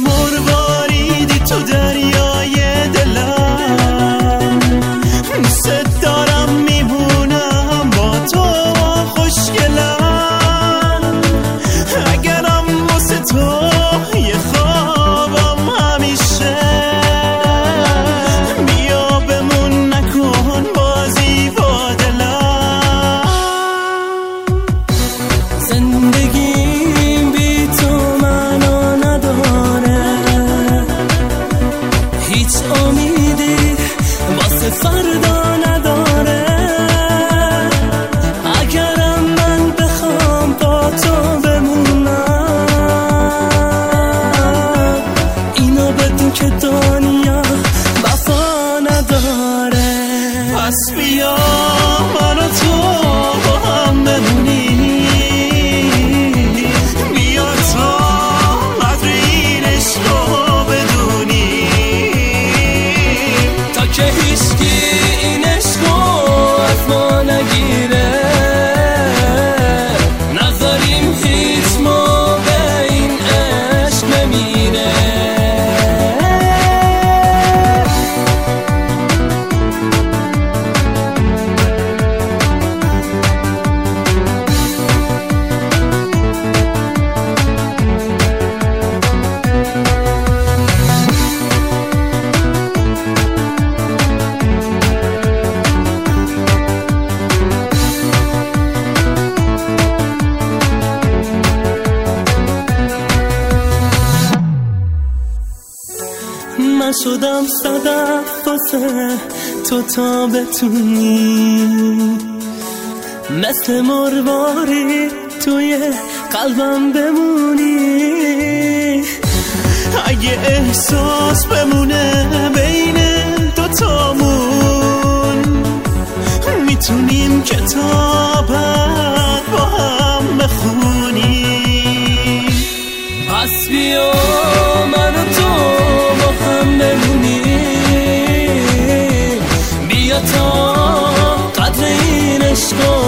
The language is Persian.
مرواریدی تو دریای دلم، دوست دارم میمونم با تو خوشگلم، اگرم واسه تو یه خوابم همیشه، بیا بمون نکن بازی با دلم. زندگیم بی تو معنا نداره، هیچ امیدی واسه فردا نداره، اگرم من بخوام با تو بمونم، اینو بدون که دنیا وفا نداره. پس بیا من و تو با هم بمونیم، بیا تا قدر این عشقو بدونیم، تا که هیچکی این عشقو از ما نگیره، نذاریم هیچ موقع این عشق بمیره. من شدم صدف واسه تو تا بتونی، مثل مرواری توی قلبم بمونی، اگه احساس بمونه بین دوتامون، میتونیم کتابت با هم بخونیم. پس بیا من و تو با هم بمونیم، بیا تا قدر این عشقو